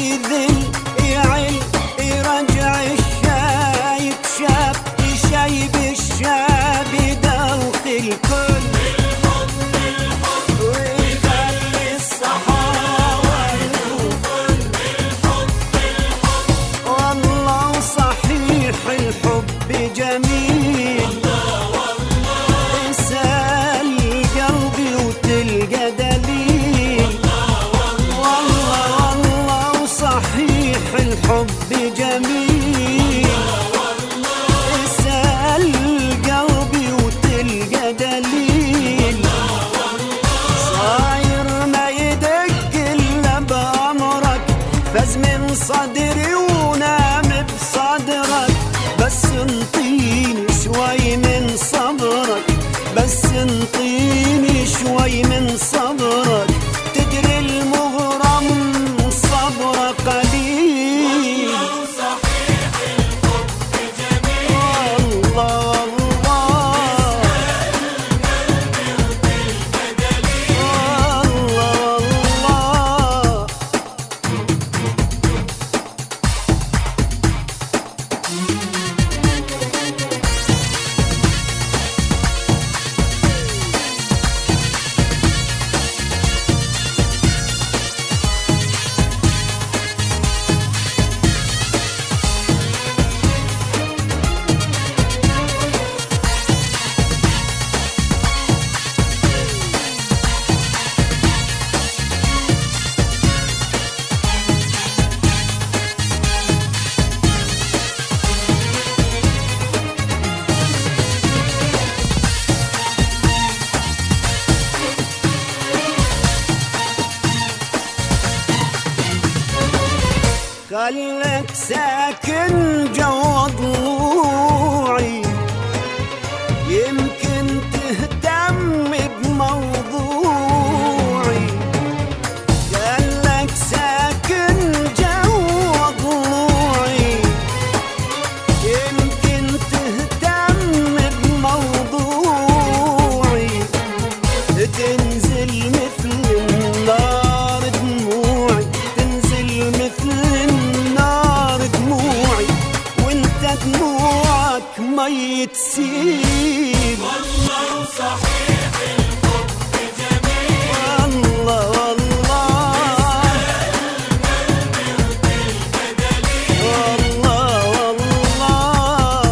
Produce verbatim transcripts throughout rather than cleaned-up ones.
يذل يعل يرجع الشايب شاب يشيب الشاب يدوخ الكل ويخلي الصحاوة الكل والله صحيح الحب جميل اسأل قلبي وتلقى دليل والله والله صحيح الحب جميل اسأل قلبي وتلقى دليل صاير ما يدق إلا بأمرك فاز من صدري ونام بصدرك بس انطيني شوي من صبرك بس انطيني شوي من صبرك تدري المغرم صبره قليل صحيح الحب جميل الله الله الله الله خلك ساكن جوا ضلوعي يمكن تهتم بموضوعي خلك ساكن جوا ضلوعي يمكن تهتم بموضوعي تنزل مثل النار دموعي تنزل مثل النار دموعي وانت دموعك مي تسيل والله صحيح الحب جميل والله والله والله والله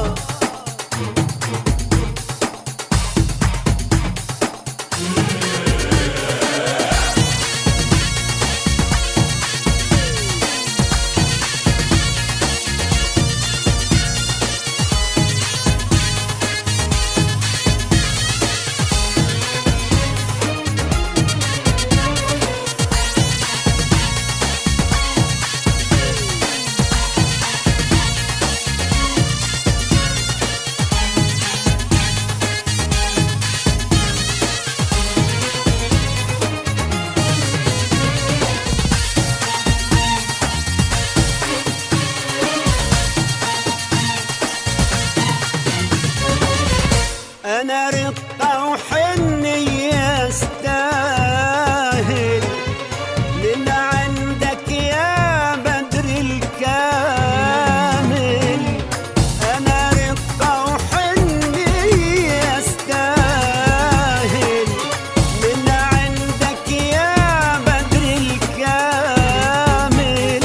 أنا رقة وحنية استاهل لأن عندك يا بدر الكامل أنا رقة وحنية استاهل لأن عندك يا بدر الكامل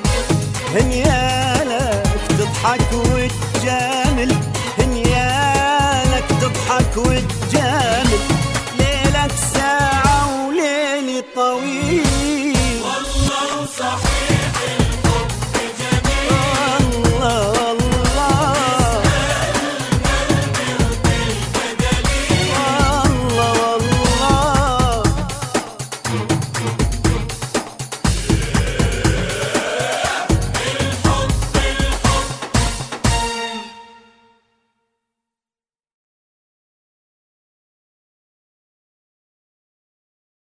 هنيالك تضحك وتجامل هنيالك تضحك وتجامل ليلك ساعة وليلي طويل